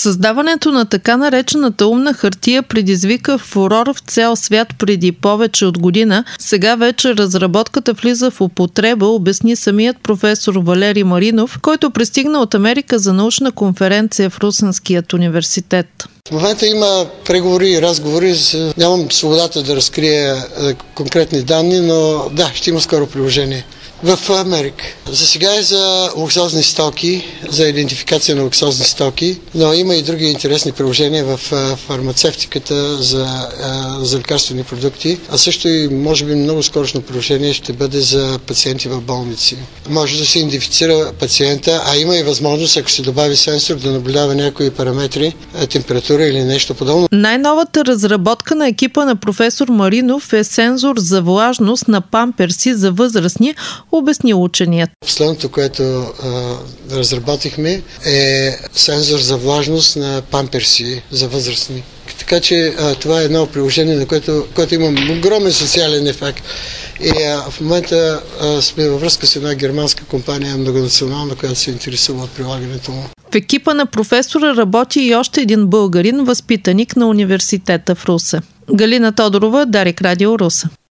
Създаването на така наречената умна хартия предизвика фурор в цял свят преди повече от година. Сега вече разработката влиза в употреба, обясни самият професор Валери Маринов, който пристигна от Америка за научна конференция в Русенският университет. В момента има преговори и разговори. Нямам свободата да разкрия конкретни данни, но да, ще има скоро приложение в Америка. За сега е за луксозни стоки, за идентификация на луксозни стоки, но има и други интересни приложения в фармацевтиката за лекарствени продукти, а също и може би много скорошно приложение ще бъде за пациенти в болници. Може да се идентифицира пациента, а има и възможност, ако се добави сенсор, да наблюдава някои параметри, температура или нещо подобно. Най-новата разработка на екипа на професор Маринов е сензор за влажност на памперси за възрастни, обясни ученият. Последното, което разработихме, е сензор за влажност на памперси за възрастни. Така че това е едно приложение, на което има огромен социален ефект. И в момента сме във връзка с една германска компания, многонационална, която се интересува от прилагането му. В екипа на професора работи и още един българин, възпитаник на университета в Русе. Галина Тодорова, Дарик Радио, Русе.